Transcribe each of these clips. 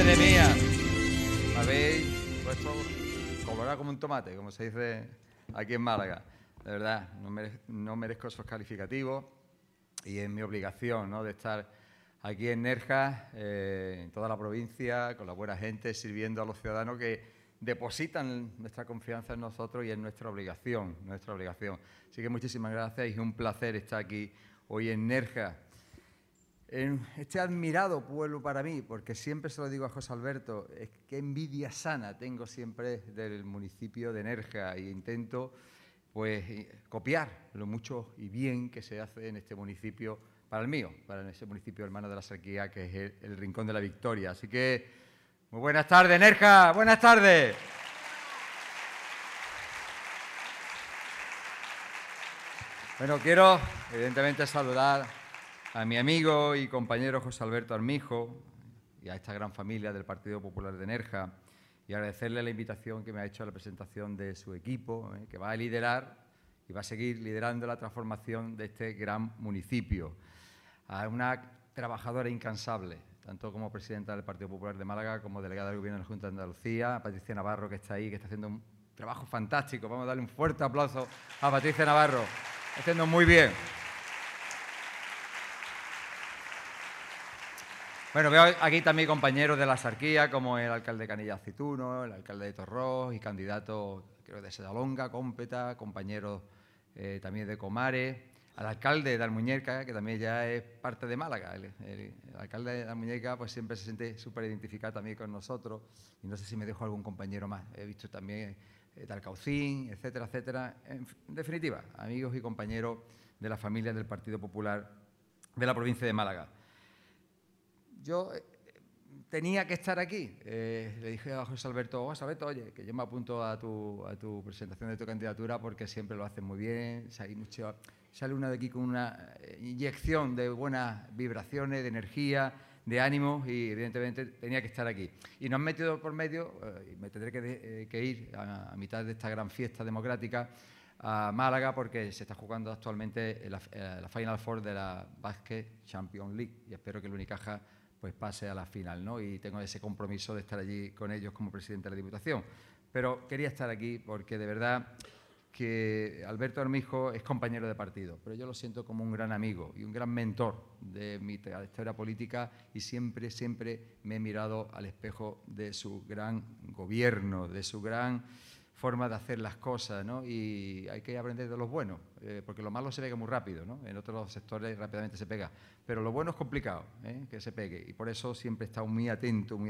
Madre mía, me habéis puesto colorado como un tomate, como se dice aquí en Málaga. De verdad, no merezco esos calificativos y es mi obligación, ¿no?, de estar aquí en Nerja, en toda la provincia, con la buena gente, sirviendo a los ciudadanos que depositan nuestra confianza en nosotros y es nuestra obligación, Así que muchísimas gracias y es un placer estar aquí hoy en Nerja. En este admirado pueblo para mí, porque siempre se lo digo a José Alberto, es que envidia sana tengo siempre del municipio de Nerja e intento pues copiar lo mucho y bien que se hace en este municipio para el mío, para ese municipio hermano de la Sarquía, que es el Rincón de la Victoria. Así que, muy buenas tardes, Nerja, buenas tardes. Bueno, quiero evidentemente saludar a mi amigo y compañero José Alberto Armijo y a esta gran familia del Partido Popular de Nerja y agradecerle la invitación que me ha hecho a la presentación de su equipo, que va a liderar y va a seguir liderando la transformación de este gran municipio. A una trabajadora incansable, tanto como presidenta del Partido Popular de Málaga como delegada del Gobierno de la Junta de Andalucía, a Patricia Navarro, que está ahí, que está haciendo un trabajo fantástico. Vamos a darle un fuerte aplauso a Patricia Navarro. Está haciendo muy bien. Bueno, veo aquí también compañeros de la Sarquía, como el alcalde de Canillas Aceituno, el alcalde de Torrós y candidatos, creo, de Sedalonga, Cómpeta, compañeros también de Comares, al alcalde de Almuñécar, que también ya es parte de Málaga. El alcalde de Almuñécar pues siempre se siente súper identificado también con nosotros y no sé si me dejo algún compañero más. He visto también de Alcaucín, etcétera, etcétera. En definitiva, amigos y compañeros de la familia del Partido Popular de la provincia de Málaga. Yo tenía que estar aquí. Le dije a José Alberto, oye, que yo me apunto a tu presentación de tu candidatura porque siempre lo hacen muy bien. Sale uno de aquí con una inyección de buenas vibraciones, de energía, de ánimos y evidentemente tenía que estar aquí. Y nos han metido por medio, y me tendré que ir a mitad de esta gran fiesta democrática a Málaga porque se está jugando actualmente la Final Four de la Basket Champions League y espero que el Unicaja pues pase a la final, ¿no? Y tengo ese compromiso de estar allí con ellos como presidente de la Diputación. Pero quería estar aquí porque de verdad que Alberto Armijo es compañero de partido, pero yo lo siento como un gran amigo y un gran mentor de mi trayectoria política y siempre, siempre me he mirado al espejo de su gran gobierno, de su gran forma de hacer las cosas, ¿no? Y hay que aprender de los buenos, porque lo malo se pega muy rápido, ¿no? En otros sectores rápidamente se pega, pero lo bueno es complicado, que se pegue, y por eso siempre he estado muy atento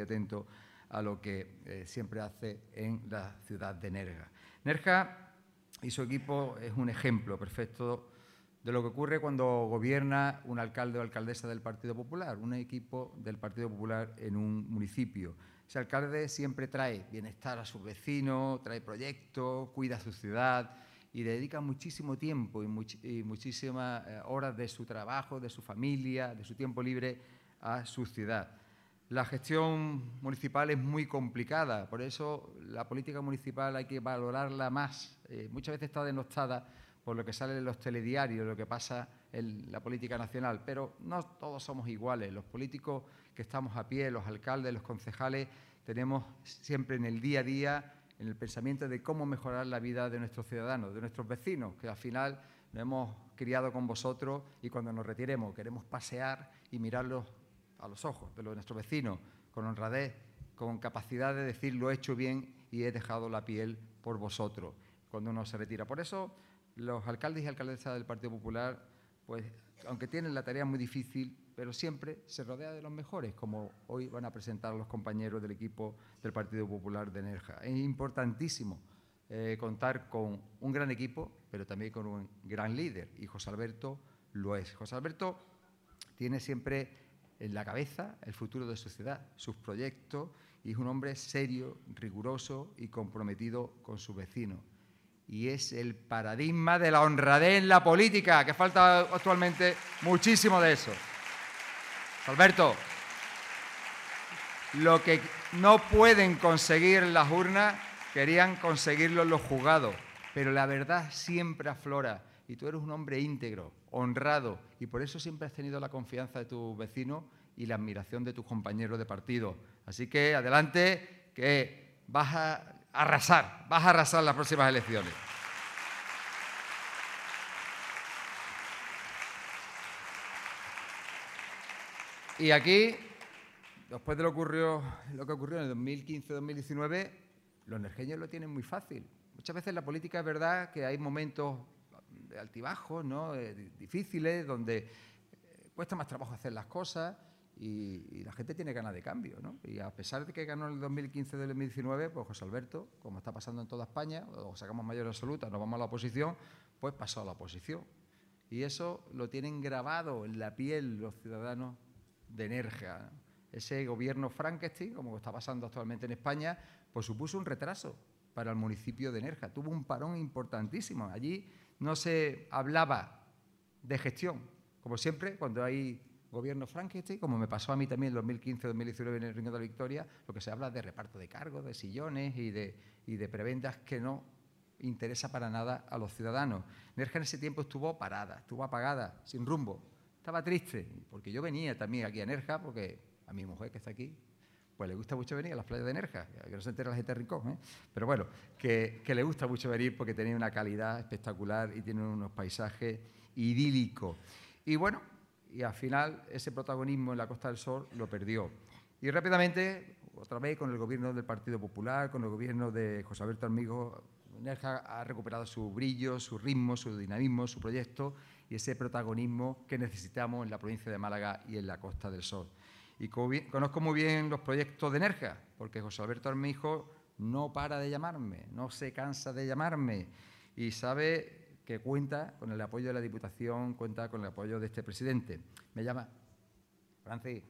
a lo que siempre hace en la ciudad de Nerja. Nerja y su equipo es un ejemplo perfecto de lo que ocurre cuando gobierna un alcalde o alcaldesa del Partido Popular, un equipo del Partido Popular en un municipio. Ese alcalde siempre trae bienestar a sus vecinos, trae proyectos, cuida su ciudad y dedica muchísimo tiempo y muchísimas horas de su trabajo, de su familia, de su tiempo libre a su ciudad. La gestión municipal es muy complicada, por eso la política municipal hay que valorarla más. Muchas veces está denostada por lo que sale en los telediarios, lo que pasa en la política nacional, pero no todos somos iguales. Los políticos que estamos a pie, los alcaldes, los concejales, tenemos siempre en el día a día, en el pensamiento de cómo mejorar la vida de nuestros ciudadanos, de nuestros vecinos, que al final nos hemos criado con vosotros y cuando nos retiremos queremos pasear y mirarlos a los ojos de nuestros vecinos, con honradez, con capacidad de decir lo he hecho bien y he dejado la piel por vosotros cuando uno se retira. Por eso los alcaldes y alcaldesas del Partido Popular, pues aunque tienen la tarea muy difícil, pero siempre se rodea de los mejores, como hoy van a presentar los compañeros del equipo del Partido Popular de Nerja. Es importantísimo contar con un gran equipo, pero también con un gran líder, y José Alberto lo es. José Alberto tiene siempre en la cabeza el futuro de su ciudad, sus proyectos, y es un hombre serio, riguroso y comprometido con sus vecinos. Y es el paradigma de la honradez en la política, que falta actualmente muchísimo de eso. Alberto, lo que no pueden conseguir las urnas, querían conseguirlo los juzgados, pero la verdad siempre aflora y tú eres un hombre íntegro, honrado y por eso siempre has tenido la confianza de tus vecinos y la admiración de tus compañeros de partido. Así que adelante, que vas a arrasar las próximas elecciones. Y aquí, después de lo que ocurrió en el 2015-2019, los nerjeños lo tienen muy fácil. Muchas veces en la política es verdad que hay momentos de altibajos, ¿no? Difíciles, donde cuesta más trabajo hacer las cosas y la gente tiene ganas de cambio, ¿no? Y a pesar de que ganó en el 2015-2019, pues José Alberto, como está pasando en toda España, o sacamos mayoría absoluta, nos vamos a la oposición, pues pasó a la oposición. Y eso lo tienen grabado en la piel los ciudadanos de Nerja, ¿no? Ese gobierno Frankenstein, como está pasando actualmente en España, pues supuso un retraso para el municipio de Nerja. Tuvo un parón importantísimo. Allí no se hablaba de gestión. Como siempre, cuando hay gobierno Frankenstein, como me pasó a mí también en 2015-2019 en el Rincón de la Victoria, lo que se habla de reparto de cargos, de sillones y de prebendas que no interesa para nada a los ciudadanos. Nerja en ese tiempo estuvo parada, estuvo apagada, sin rumbo. Estaba triste, porque yo venía también aquí a Nerja, porque a mi mujer que está aquí, pues le gusta mucho venir a las playas de Nerja, que no se entera la gente de Rincón, ¿eh? Pero bueno, que le gusta mucho venir porque tiene una calidad espectacular y tiene unos paisajes idílicos. Y bueno, y al final ese protagonismo en la Costa del Sol lo perdió. Y rápidamente, otra vez con el gobierno del Partido Popular, con el gobierno de José Alberto Armijo, Nerja ha recuperado su brillo, su ritmo, su dinamismo, su proyecto y ese protagonismo que necesitamos en la provincia de Málaga y en la Costa del Sol. Y conozco muy bien los proyectos de Nerja, porque José Alberto Armijo no para de llamarme, no se cansa de llamarme y sabe que cuenta con el apoyo de la Diputación, cuenta con el apoyo de este presidente. Me llama, Francis,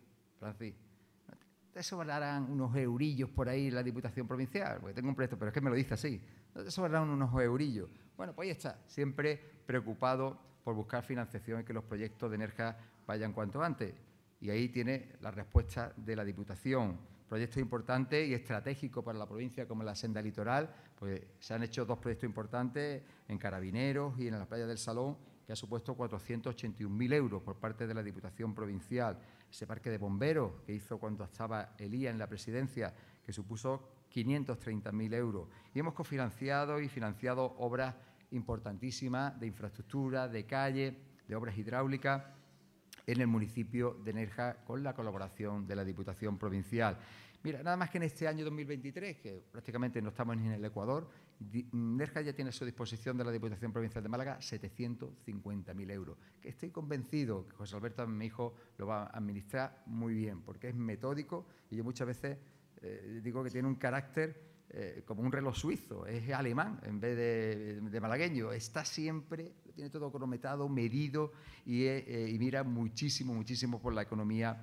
te sobrarán unos eurillos por ahí en la Diputación Provincial, porque tengo un proyecto, pero es que me lo dice así, no te sobrarán unos eurillos. Bueno, pues ahí está, siempre preocupado por buscar financiación y que los proyectos de Nerja vayan cuanto antes. Y ahí tiene la respuesta de la Diputación. Proyectos importantes y estratégicos para la provincia como la senda litoral, pues se han hecho dos proyectos importantes en Carabineros y en la playa del Salón, que ha supuesto 481.000 euros por parte de la Diputación Provincial. Ese parque de bomberos que hizo cuando estaba Elías en la presidencia, que supuso 530.000 euros. Y hemos cofinanciado y financiado obras importantísimas de infraestructura, de calle, de obras hidráulicas en el municipio de Nerja con la colaboración de la Diputación Provincial. Mira, nada más que en este año 2023, que prácticamente no estamos ni en el Ecuador, Nerja ya tiene a su disposición de la Diputación Provincial de Málaga 750.000 euros, que estoy convencido que José Alberto, mi hijo, lo va a administrar muy bien, porque es metódico y yo muchas veces digo que tiene un carácter como un reloj suizo, es alemán en vez de malagueño, está siempre, tiene todo cronometrado, medido y mira muchísimo por la economía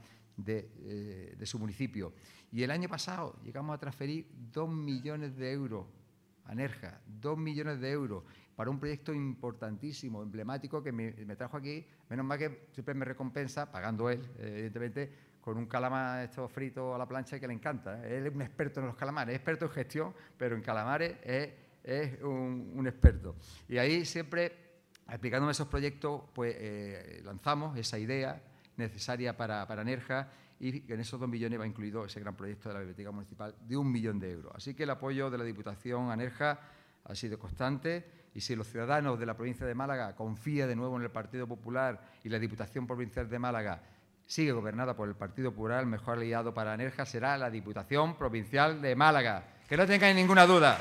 de su municipio. Y el año pasado llegamos a transferir 2 millones de euros a Nerja, 2 millones de euros para un proyecto importantísimo, emblemático, que me trajo aquí, menos mal que siempre me recompensa, pagando él, evidentemente, con un calamar esto frito a la plancha que le encanta. Él es un experto en los calamares, es experto en gestión, pero en calamares es un experto. Y ahí siempre, explicándome esos proyectos, pues lanzamos esa idea necesaria para Nerja y en esos 2 millones va incluido ese gran proyecto de la Biblioteca Municipal de 1 millón de euros. Así que el apoyo de la Diputación a Nerja ha sido constante y si los ciudadanos de la provincia de Málaga confían de nuevo en el Partido Popular y la Diputación Provincial de Málaga sigue gobernada por el Partido Popular, el mejor aliado para Nerja será la Diputación Provincial de Málaga. Que no tengáis ninguna duda.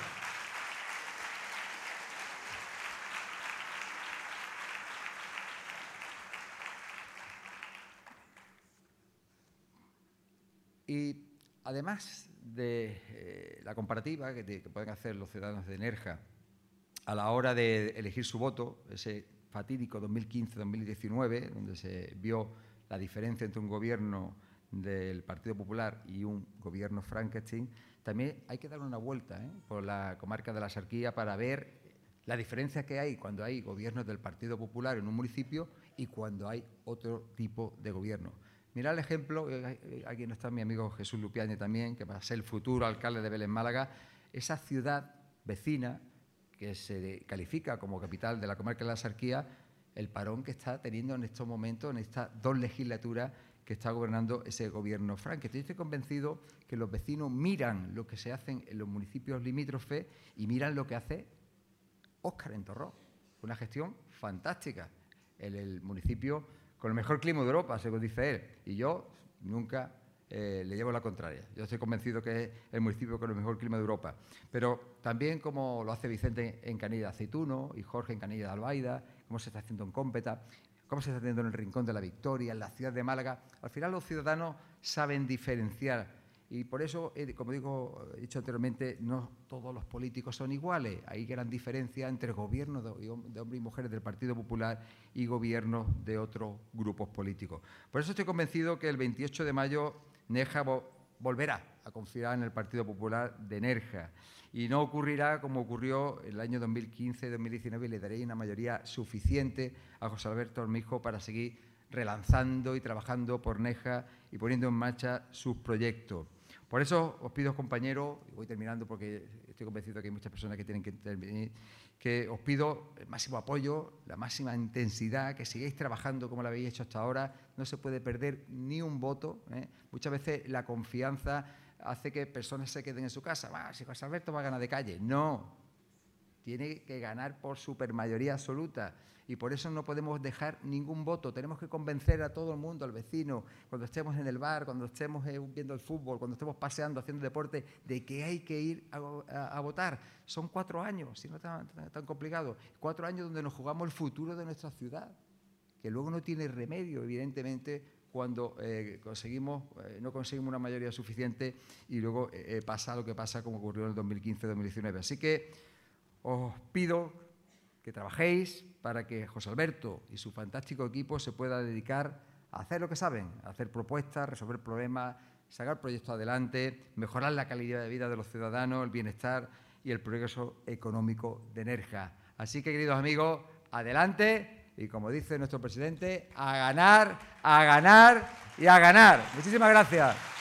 Y además de la comparativa que pueden hacer los ciudadanos de Nerja a la hora de elegir su voto, ese fatídico 2015-2019, donde se vio la diferencia entre un gobierno del Partido Popular y un gobierno Frankenstein, también hay que dar una vuelta por la comarca de la Axarquía para ver la diferencia que hay cuando hay gobiernos del Partido Popular en un municipio y cuando hay otro tipo de gobierno. Mirad el ejemplo, aquí no está mi amigo Jesús Lupiáñez también, que va a ser el futuro alcalde de Vélez, Málaga, esa ciudad vecina que se califica como capital de la comarca de la Axarquía, el parón que está teniendo en estos momentos, en estas 2 legislaturas que está gobernando ese gobierno franquista. Yo estoy convencido que los vecinos miran lo que se hace en los municipios limítrofes y miran lo que hace Óscar en Torrós. Una gestión fantástica. El municipio con el mejor clima de Europa, según dice él, y yo nunca le llevo la contraria. Yo estoy convencido que es el municipio con el mejor clima de Europa. Pero también como lo hace Vicente en Canilla de Aceituno y Jorge en Canilla de Albaida, como se está haciendo en Cómpeta, cómo se está haciendo en el Rincón de la Victoria, en la ciudad de Málaga. Al final los ciudadanos saben diferenciar y por eso, como he dicho anteriormente, no todos los políticos son iguales. Hay gran diferencia entre gobiernos de hombres y mujeres del Partido Popular y gobiernos de otros grupos políticos. Por eso estoy convencido que el 28 de mayo Nerja volverá a confiar en el Partido Popular de Nerja. Y no ocurrirá como ocurrió en el año 2015-2019 y le daréis una mayoría suficiente a José Alberto Armijo para seguir relanzando y trabajando por Nerja y poniendo en marcha sus proyectos. Por eso os pido, compañeros, y voy terminando porque estoy convencido que hay muchas personas que tienen que intervenir, que os pido el máximo apoyo, la máxima intensidad, que sigáis trabajando como lo habéis hecho hasta ahora. No se puede perder ni un voto, ¿eh? Muchas veces la confianza hace que personas se queden en su casa. Si José Alberto va a ganar de calle. No, tiene que ganar por supermayoría absoluta y por eso no podemos dejar ningún voto. Tenemos que convencer a todo el mundo, al vecino, cuando estemos en el bar, cuando estemos viendo el fútbol, cuando estemos paseando, haciendo deporte, de que hay que ir a votar. Son 4 años, si no es tan complicado, 4 años donde nos jugamos el futuro de nuestra ciudad, que luego no tiene remedio, evidentemente, cuando no conseguimos una mayoría suficiente y luego pasa lo que pasa como ocurrió en el 2015-2019. Así que os pido que trabajéis para que José Alberto y su fantástico equipo se pueda dedicar a hacer lo que saben, a hacer propuestas, resolver problemas, sacar proyectos adelante, mejorar la calidad de vida de los ciudadanos, el bienestar y el progreso económico de Nerja. Así que, queridos amigos, adelante y, como dice nuestro presidente, a ganar y a ganar. Muchísimas gracias.